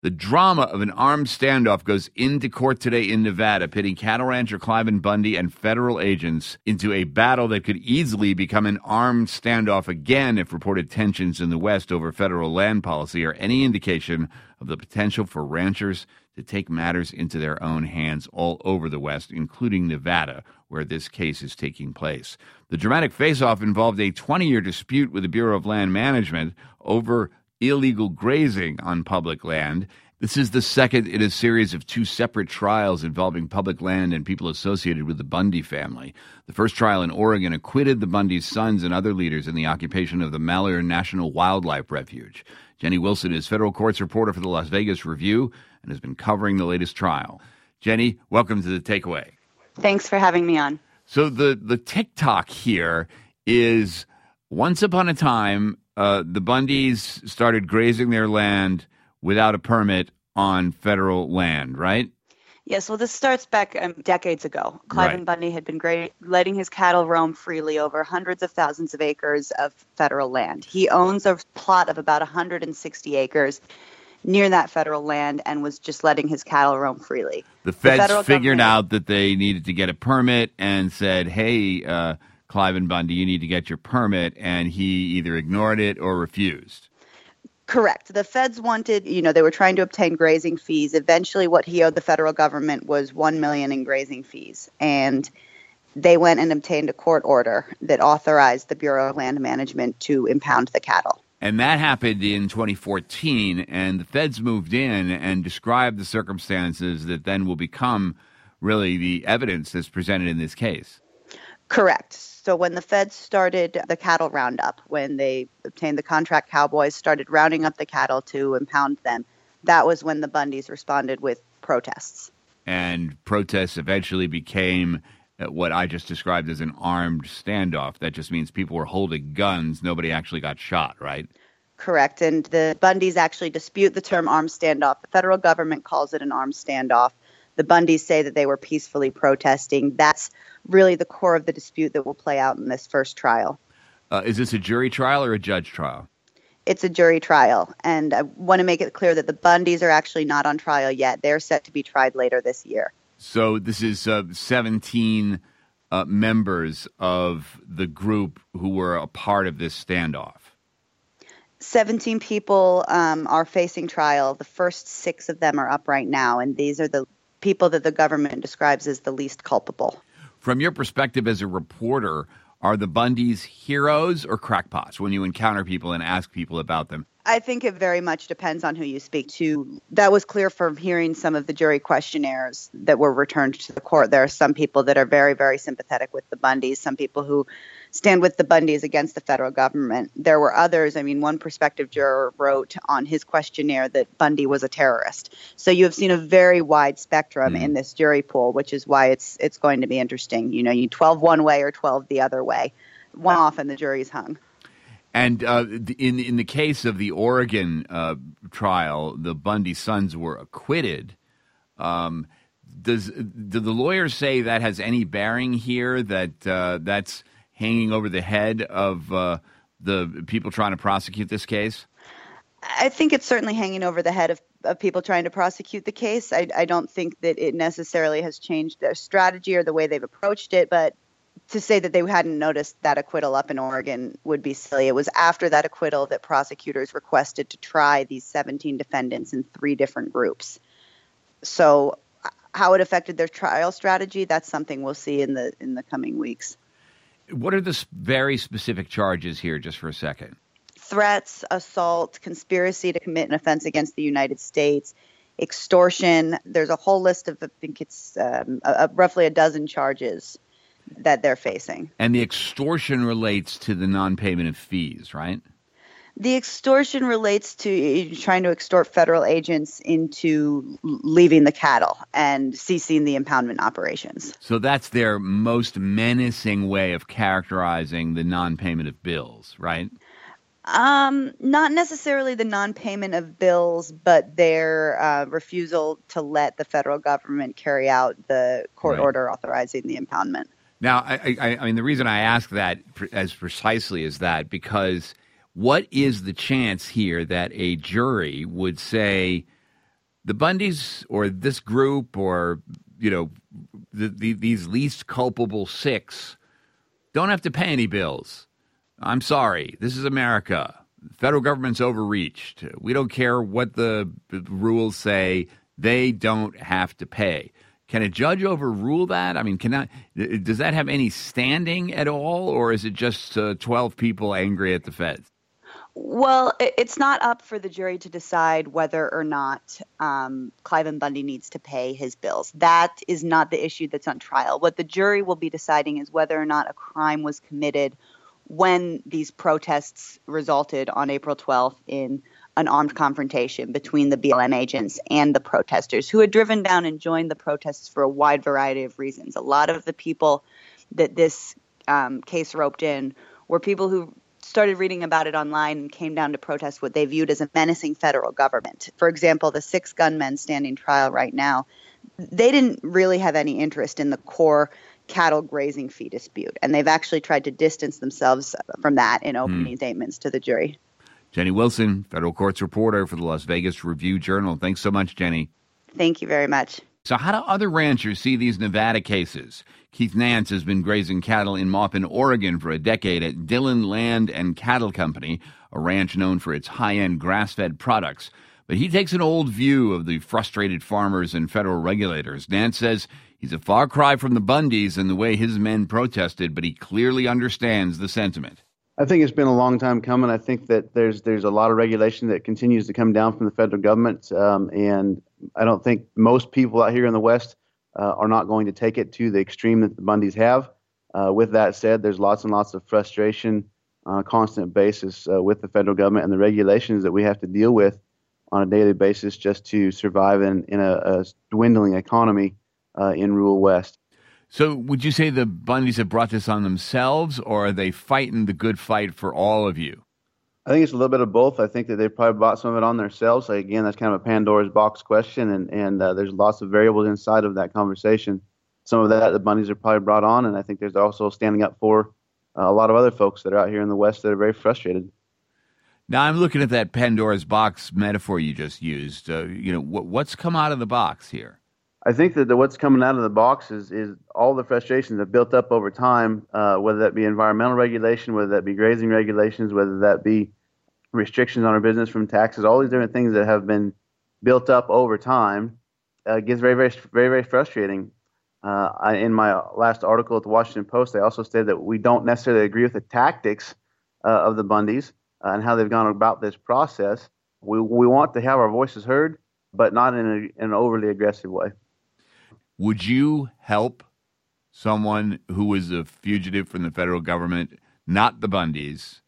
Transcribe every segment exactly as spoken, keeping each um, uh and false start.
The drama of an armed standoff goes into court today in Nevada, pitting cattle rancher Cliven Bundy and federal agents into a battle that could easily become an armed standoff again if reported tensions in the West over federal land policy are any indication of the potential for ranchers to take matters into their own hands all over the West, including Nevada, where this case is taking place. The dramatic face-off involved a twenty-year dispute with the Bureau of Land Management over illegal grazing on public land. This is the second in a series of two separate trials involving public land and people associated with the Bundy family. The first trial in Oregon acquitted the Bundy's sons and other leaders in the occupation of the Malheur National Wildlife Refuge. Jenny Wilson is federal courts reporter for the Las Vegas Review and has been covering the latest trial. Jenny, welcome to The Takeaway. Thanks for having me on. So the, the TikTok here is once upon a time, Uh, the Bundys started grazing their land without a permit on federal land, right? Yes, well, this starts back um, decades ago. Cliven Right. Bundy had been gra- letting his cattle roam freely over hundreds of thousands of acres of federal land. He owns a plot of about one hundred sixty acres near that federal land and was just letting his cattle roam freely. The feds federal figured government- out that they needed to get a permit and said, hey, uh, Cliven Bundy, you need to get your permit, and he either ignored it or refused. Correct. The feds wanted, you know, they were trying to obtain grazing fees. Eventually, what he owed the federal government was one million dollars in grazing fees. And they went and obtained a court order that authorized the Bureau of Land Management to impound the cattle. And that happened in twenty fourteen, and the feds moved in and described the circumstances that then will become really the evidence that's presented in this case. Correct. So when the feds started the cattle roundup, when they obtained the contract cowboys, started rounding up the cattle to impound them, that was when the Bundys responded with protests. And protests eventually became uh, what I just described as an armed standoff. That just means people were holding guns. Nobody actually got shot, right? Correct. And the Bundys actually dispute the term armed standoff. The federal government calls it an armed standoff. The Bundys say that they were peacefully protesting. That's really the core of the dispute that will play out in this first trial. Uh, is this a jury trial or a judge trial? It's a jury trial. And I want to make it clear that the Bundys are actually not on trial yet. They're set to be tried later this year. So this is uh, seventeen uh, members of the group who were a part of this standoff. seventeen people um, are facing trial. The first six of them are up right now, and these are the people that the government describes as the least culpable. From your perspective as a reporter, are the Bundys heroes or crackpots when you encounter people and ask people about them? I think it very much depends on who you speak to. That was clear from hearing some of the jury questionnaires that were returned to the court. There are some people that are very, very sympathetic with the Bundys, some people who stand with the Bundys against the federal government. There were others. I mean, one prospective juror wrote on his questionnaire that Bundy was a terrorist. So you have seen a very wide spectrum mm. in this jury pool, which is why it's it's going to be interesting. You know, you twelve one way or twelve the other way. One off and the jury's hung. And uh, in in the case of the Oregon uh, trial, the Bundy sons were acquitted. Um, does do the lawyers say that has any bearing here? That uh, that's hanging over the head of uh, the people trying to prosecute this case? I think it's certainly hanging over the head of, of people trying to prosecute the case. I, I don't think that it necessarily has changed their strategy or the way they've approached it, but to say that they hadn't noticed that acquittal up in Oregon would be silly. It was after that acquittal that prosecutors requested to try these seventeen defendants in three different groups. So how it affected their trial strategy, that's something we'll see in the in the coming weeks. What are the very specific charges here, just for a second? Threats, assault, conspiracy to commit an offense against the United States, extortion. There's a whole list of, I think it's um, a, a, roughly a dozen charges that they're facing. And the extortion relates to the non-payment of fees, right? The extortion relates to trying to extort federal agents into leaving the cattle and ceasing the impoundment operations. So that's their most menacing way of characterizing the non-payment of bills, right? Um, not necessarily the non-payment of bills, but their uh, refusal to let the federal government carry out the court Right. order authorizing the impoundment. Now, I, I, I mean, the reason I ask that as precisely as that, because what is the chance here that a jury would say, the Bundys or this group or, you know, the, the, these least culpable six don't have to pay any bills. I'm sorry. This is America. The federal government's overreached. We don't care what the, the rules say. They don't have to pay. Can a judge overrule that? I mean, can I, does that have any standing at all, or is it just uh, twelve people angry at the feds? Well, it's not up for the jury to decide whether or not um, Cliven Bundy needs to pay his bills. That is not the issue that's on trial. What the jury will be deciding is whether or not a crime was committed when these protests resulted on April twelfth in an armed confrontation between the B L M agents and the protesters who had driven down and joined the protests for a wide variety of reasons. A lot of the people that this um, case roped in were people who started reading about it online and came down to protest what they viewed as a menacing federal government. For example, the six gunmen standing trial right now, they didn't really have any interest in the core cattle grazing fee dispute, and they've actually tried to distance themselves from that in opening hmm. statements to the jury. Jenny Wilson, federal courts reporter for the Las Vegas Review-Journal. Thanks so much, Jenny. Thank you very much. So how do other ranchers see these Nevada cases? Keith Nance has been grazing cattle in Maupin, Oregon for a decade at Dillon Land and Cattle Company, a ranch known for its high-end grass-fed products. But he takes an old view of the frustrated farmers and federal regulators. Nance says he's a far cry from the Bundys and the way his men protested, but he clearly understands the sentiment. I think it's been a long time coming. I think that there's there's a lot of regulation that continues to come down from the federal government, um, and I don't think most people out here in the West uh, are not going to take it to the extreme that the Bundys have. Uh, with that said, there's lots and lots of frustration on a constant basis uh, with the federal government and the regulations that we have to deal with on a daily basis just to survive in, in a, a dwindling economy uh, in rural West. So would you say the Bundys have brought this on themselves, or are they fighting the good fight for all of you? I think it's a little bit of both. I think that they've probably brought some of it on themselves. Like, again, that's kind of a Pandora's box question, and, and uh, there's lots of variables inside of that conversation. Some of that the Bundys are probably brought on, and I think there's also standing up for uh, a lot of other folks that are out here in the West that are very frustrated. Now, I'm looking at that Pandora's box metaphor you just used. Uh, you know, what, what's come out of the box here? I think that the, what's coming out of the box is, is all the frustrations that built up over time, uh, whether that be environmental regulation, whether that be grazing regulations, whether that be restrictions on our business from taxes, all these different things that have been built up over time uh, gets very, very, very, very frustrating. Uh, I, in my last article at the Washington Post, I also stated that we don't necessarily agree with the tactics uh, of the Bundys uh, and how they've gone about this process. We we want to have our voices heard, but not in, a, in an overly aggressive way. Would you help someone who was a fugitive from the federal government, not the Bundys,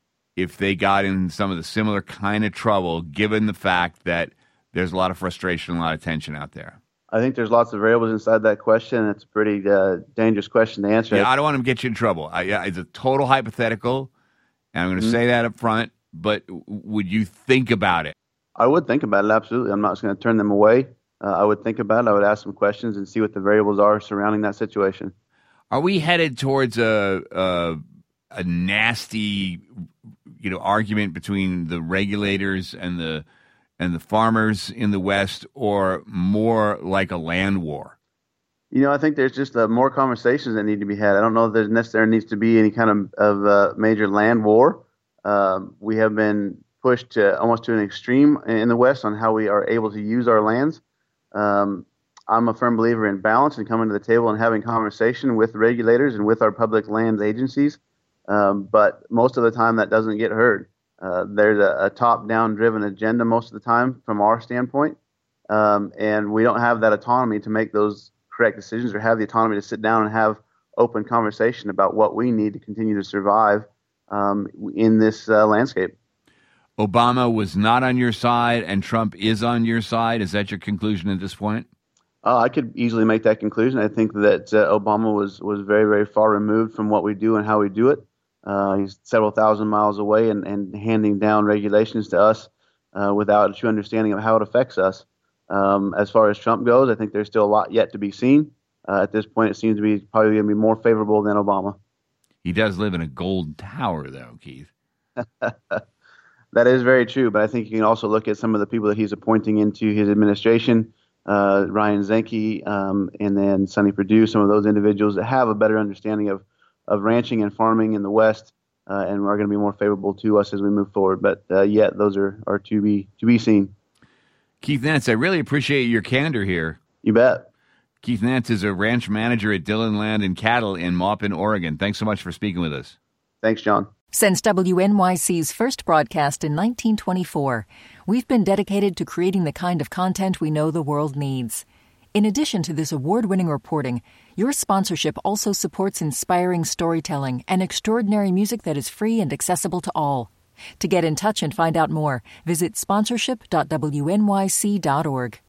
if they got in some of the similar kind of trouble, given the fact that there's a lot of frustration, a lot of tension out there? I think there's lots of variables inside that question. It's a pretty uh, dangerous question to answer. Yeah, I don't want to get you in trouble. I, yeah, it's a total hypothetical, and I'm going to mm-hmm. say that up front, but would you think about it? I would think about it, absolutely. I'm not just going to turn them away. Uh, I would think about it. I would ask some questions and see what the variables are surrounding that situation. Are we headed towards a a, a nasty, you know, argument between the regulators and the and the farmers in the West, or more like a land war? You know, I think there's just uh, more conversations that need to be had. I don't know if there necessarily needs to be any kind of, of uh, major land war. Um, we have been pushed to, almost to an extreme in the West on how we are able to use our lands. Um, I'm a firm believer in balance and coming to the table and having conversation with regulators and with our public lands agencies. Um, but most of the time that doesn't get heard. Uh, there's a, a top-down driven agenda most of the time from our standpoint. Um, and we don't have that autonomy to make those correct decisions or have the autonomy to sit down and have open conversation about what we need to continue to survive um, in this uh, landscape. Obama was not on your side and Trump is on your side. Is that your conclusion at this point? Uh, I could easily make that conclusion. I think that uh, Obama was, was very, very far removed from what we do and how we do it. Uh, he's several thousand miles away and, and handing down regulations to us uh, without a true understanding of how it affects us. Um, as far as Trump goes, I think there's still a lot yet to be seen. Uh, at this point, it seems to be probably going to be more favorable than Obama. He does live in a gold tower, though, Keith. That is very true, but I think you can also look at some of the people that he's appointing into his administration, uh, Ryan Zinke, um, and then Sonny Perdue, some of those individuals that have a better understanding of, of ranching and farming in the West, uh, and are going to be more favorable to us as we move forward. But uh, yet, those are, are to be to be seen. Keith Nance, I really appreciate your candor here. You bet. Keith Nance is a ranch manager at Dillon Land and Cattle in Maupin, Oregon. Thanks so much for speaking with us. Thanks, John. Since W N Y C's first broadcast in nineteen twenty-four, we've been dedicated to creating the kind of content we know the world needs. In addition to this award-winning reporting, your sponsorship also supports inspiring storytelling and extraordinary music that is free and accessible to all. To get in touch and find out more, visit sponsorship dot w n y c dot org.